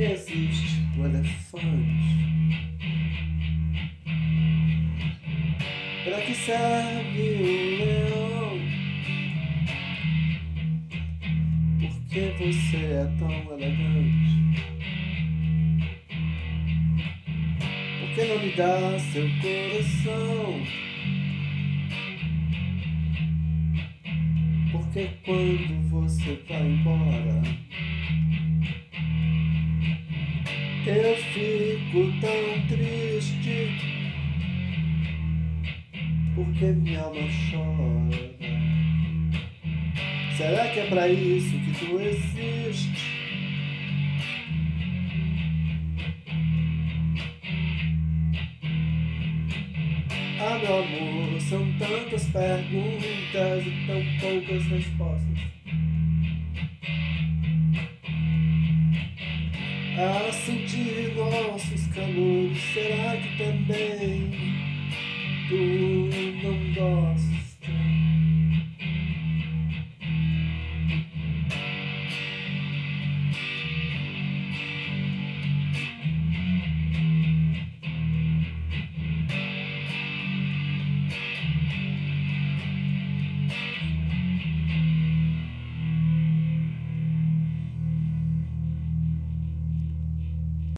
que existe o elefante? Pra que serve o leão? Por que você é tão elegante? Por que não me dá seu coração? Porque quando você vai embora, eu fico tão triste, porque minha alma chora. Será que é pra isso que tu existe? Ah, meu amor, são tantas perguntas e tão poucas respostas. A sentir nossos calores, será que também tu não gosta?